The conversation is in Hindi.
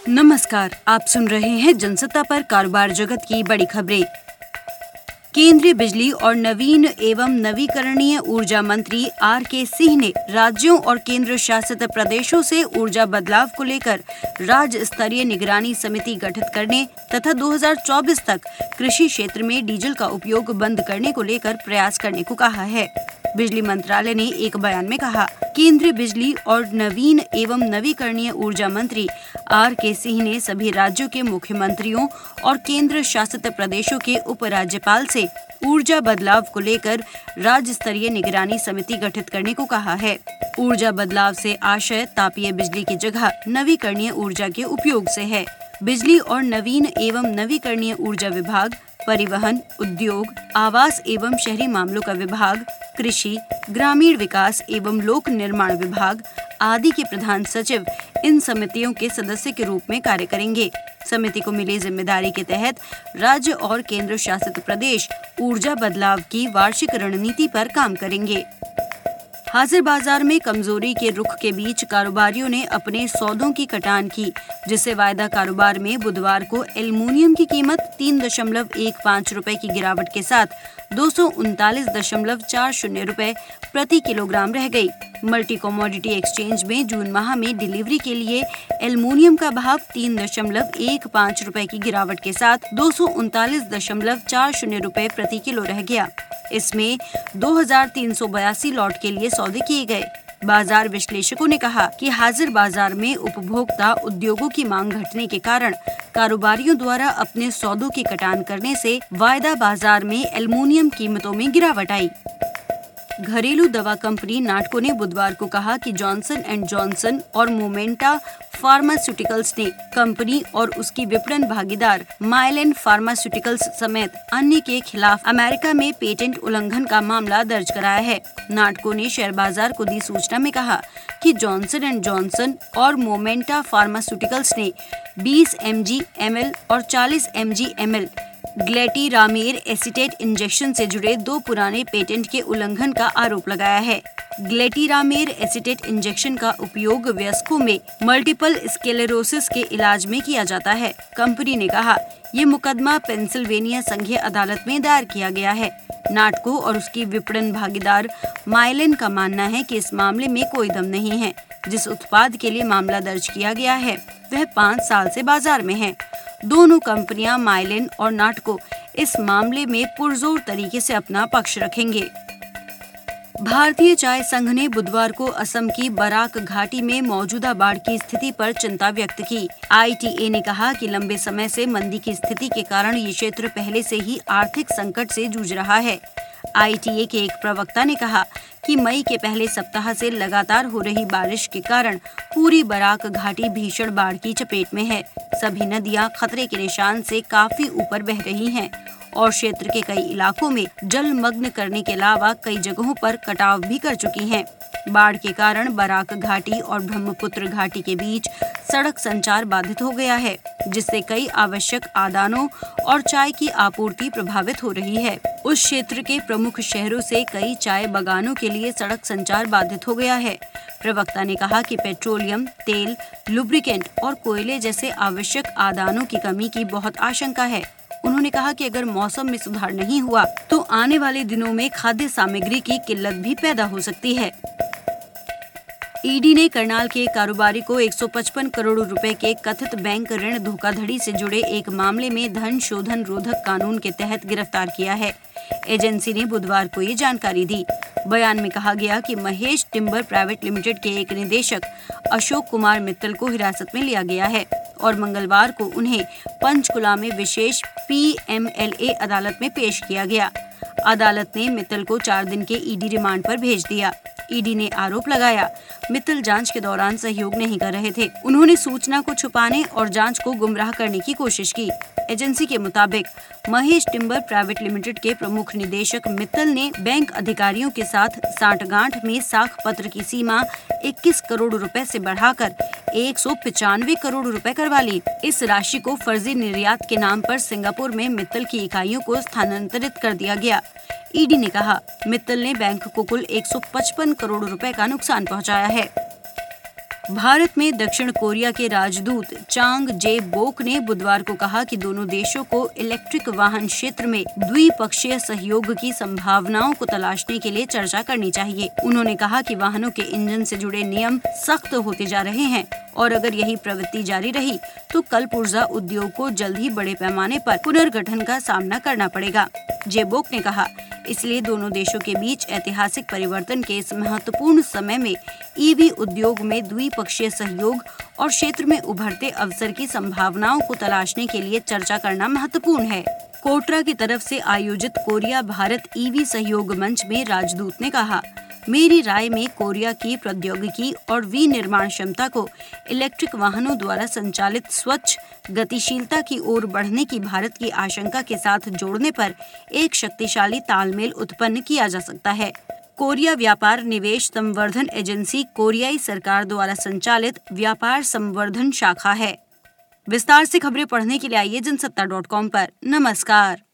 नमस्कार, आप सुन रहे हैं जनसत्ता पर कारोबार जगत की बड़ी खबरें। केंद्रीय बिजली और नवीन एवं नवीकरणीय ऊर्जा मंत्री आर.के. सिंह ने राज्यों और केंद्र शासित प्रदेशों से ऊर्जा बदलाव को लेकर राज्य स्तरीय निगरानी समिति गठित करने तथा 2024 तक कृषि क्षेत्र में डीजल का उपयोग बंद करने को लेकर प्रयास करने को कहा है। बिजली मंत्रालय ने एक बयान में कहा, केंद्रीय बिजली और नवीन एवं नवीकरणीय ऊर्जा मंत्री आर.के. सिंह ने सभी राज्यों के मुख्यमंत्रियों और केंद्र शासित प्रदेशों के उपराज्यपाल से ऊर्जा बदलाव को लेकर राज्य स्तरीय निगरानी समिति गठित करने को कहा है। ऊर्जा बदलाव से आशय तापीय बिजली की जगह नवीकरणीय ऊर्जा के उपयोग से है। बिजली और नवीन एवं नवीकरणीय ऊर्जा विभाग, परिवहन, उद्योग, आवास एवं शहरी मामलों का विभाग, कृषि, ग्रामीण विकास एवं लोक निर्माण विभाग आदि के प्रधान सचिव इन समितियों के सदस्य के रूप में कार्य करेंगे। समिति को मिली जिम्मेदारी के तहत राज्य और केंद्र शासित प्रदेश ऊर्जा बदलाव की वार्षिक रणनीति पर काम करेंगे। हाजिर बाजार में कमजोरी के रुख के बीच कारोबारियों ने अपने सौदों की कटान की, जिससे वायदा कारोबार में बुधवार को एल्युमिनियम की कीमत 3.15 रुपए की गिरावट के साथ 239.40 रुपए प्रति किलोग्राम रह गई। मल्टी कमोडिटी एक्सचेंज में जून माह में डिलीवरी के लिए एल्युमिनियम का भाव 3.15 रुपए की गिरावट के साथ 239.40 रुपए प्रति किलो रह गया। इसमें 2382 लॉट के लिए सौदे किए गए। बाजार विश्लेषकों ने कहा कि हाजिर बाजार में उपभोक्ता उद्योगों की मांग घटने के कारण कारोबारियों द्वारा अपने सौदों की कटान करने से वायदा बाजार में एल्युमिनियम कीमतों में गिरावट आई। घरेलू दवा कंपनी नाटको ने बुधवार को कहा कि जॉनसन एंड जॉनसन और मोमेंटा फार्मास्यूटिकल्स ने कंपनी और उसकी विपणन भागीदार माइलेन फार्मास्यूटिकल्स समेत अन्य के खिलाफ अमेरिका में पेटेंट उल्लंघन का मामला दर्ज कराया है। नाटको ने शेयर बाजार को दी सूचना में कहा कि जॉनसन एंड जॉनसन और मोमेंटा फार्मास्यूटिकल्स ने 20 mg/ml और 40 mg/ml ग्लेटिरामेर एसीटेट इंजेक्शन से जुड़े 2 पुराने पेटेंट के उल्लंघन का आरोप लगाया है। ग्लेटिरामेर एसीटेट इंजेक्शन का उपयोग वयस्कों में मल्टीपल स्क्लेरोसिस के इलाज में किया जाता है। कंपनी ने कहा, ये मुकदमा पेंसिल्वेनिया संघीय अदालत में दायर किया गया है। नाटको और उसकी विपणन भागीदार माइलेन का मानना है कि इस मामले में कोई दम नहीं है। जिस उत्पाद के लिए मामला दर्ज किया गया है वह 5 साल से बाजार में है। दोनों कंपनियां माइलेन और नाटको इस मामले में पुरजोर तरीके से अपना पक्ष रखेंगे। भारतीय चाय संघ ने बुधवार को असम की बराक घाटी में मौजूदा बाढ़ की स्थिति पर चिंता व्यक्त की। ITA ने कहा कि लंबे समय से मंदी की स्थिति के कारण ये क्षेत्र पहले से ही आर्थिक संकट से जूझ रहा है। ITA के एक प्रवक्ता ने कहा कि मई के पहले सप्ताह से लगातार हो रही बारिश के कारण पूरी बराक घाटी भीषण बाढ़ की चपेट में है। सभी नदियां खतरे के निशान से काफी ऊपर बह रही हैं और क्षेत्र के कई इलाकों में जलमग्न करने के अलावा कई जगहों पर कटाव भी कर चुकी हैं। बाढ़ के कारण बराक घाटी और ब्रह्मपुत्र घाटी के बीच सड़क संचार बाधित हो गया है, जिससे कई आवश्यक आदानों और चाय की आपूर्ति प्रभावित हो रही है। उस क्षेत्र के प्रमुख शहरों से कई चाय बागानों के लिए सड़क संचार बाधित हो गया है। प्रवक्ता ने कहा कि पेट्रोलियम, तेल, लुब्रिकेंट और कोयले जैसे आवश्यक आदानों की कमी की बहुत आशंका है। उन्होंने कहा कि अगर मौसम में सुधार नहीं हुआ तो आने वाले दिनों में खाद्य सामग्री की किल्लत भी पैदा हो सकती है। ईडी ने करनाल के कारोबारी को 155 करोड़ रुपए के कथित बैंक ऋण धोखाधड़ी से जुड़े एक मामले में धन शोधन रोधक कानून के तहत गिरफ्तार किया है। एजेंसी ने बुधवार को ये जानकारी दी। बयान में कहा गया कि महेश टिम्बर प्राइवेट लिमिटेड के एक निदेशक अशोक कुमार मित्तल को हिरासत में लिया गया है और मंगलवार को उन्हें पंचकुला में विशेष PMLA अदालत में पेश किया गया। अदालत ने मित्तल को 4 दिन के ईडी रिमांड पर भेज दिया। ईडी ने आरोप लगाया, मित्तल जांच के दौरान सहयोग नहीं कर रहे थे। उन्होंने सूचना को छुपाने और जांच को गुमराह करने की कोशिश की। एजेंसी के मुताबिक महेश टिम्बर प्राइवेट लिमिटेड के प्रमुख निदेशक मित्तल ने बैंक अधिकारियों के साथ साठगांठ में साख पत्र की सीमा 21 करोड़ रुपए से बढ़ाकर 195 करोड़ रुपए करवा ली। इस राशि को फर्जी निर्यात के नाम पर सिंगापुर में मित्तल की इकाइयों को स्थानांतरित कर दिया गया। ईडी ने कहा, मित्तल ने बैंक को कुल 155 करोड़ रुपए का नुकसान पहुंचाया है। भारत में दक्षिण कोरिया के राजदूत चांग जे बोक ने बुधवार को कहा कि दोनों देशों को इलेक्ट्रिक वाहन क्षेत्र में द्विपक्षीय सहयोग की संभावनाओं को तलाशने के लिए चर्चा करनी चाहिए। उन्होंने कहा कि वाहनों के इंजन से जुड़े नियम सख्त होते जा रहे हैं और अगर यही प्रवृत्ति जारी रही तो कल्प ऊर्जा उद्योग को जल्द ही बड़े पैमाने पर पुनर्गठन का सामना करना पड़ेगा। जेबोक ने कहा, इसलिए दोनों देशों के बीच ऐतिहासिक परिवर्तन के इस महत्वपूर्ण समय में ईवी उद्योग में द्विपक्षीय सहयोग और क्षेत्र में उभरते अवसर की संभावनाओं को तलाशने के लिए चर्चा करना महत्वपूर्ण है। कोटरा की तरफ से आयोजित कोरिया भारत ईवी सहयोग मंच में राजदूत ने कहा, मेरी राय में कोरिया की प्रौद्योगिकी और विनिर्माण क्षमता को इलेक्ट्रिक वाहनों द्वारा संचालित स्वच्छ गतिशीलता की ओर बढ़ने की भारत की आशंका के साथ जोड़ने पर एक शक्तिशाली तालमेल उत्पन्न किया जा सकता है। कोरिया व्यापार निवेश संवर्धन एजेंसी कोरियाई सरकार द्वारा संचालित व्यापार संवर्धन शाखा है। विस्तार से खबरें पढ़ने के लिए आइए जनसत्ता.com पर। नमस्कार।